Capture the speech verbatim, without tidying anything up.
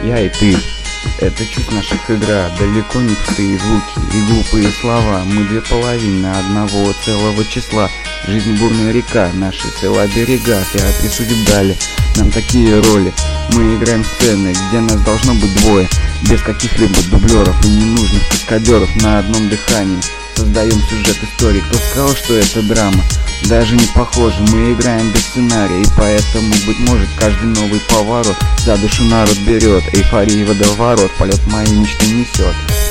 я и ты. Это чуть наших игра, далеко не пустые звуки и глупые слова. Мы две половины одного целого числа. Жизнь бурная река, наши села берега. В театре судеб дали нам такие роли. Мы играем сцены, где нас должно быть двое, без каких-либо дублеров и ненужных каскадеров. На одном дыхании создаем сюжет истории. Кто сказал, что это драма? Даже не похоже, мы играем без сценария, и поэтому, быть может, каждый новый поворот за душу народ берет. Эйфория водоворот, полет моей мечты несет.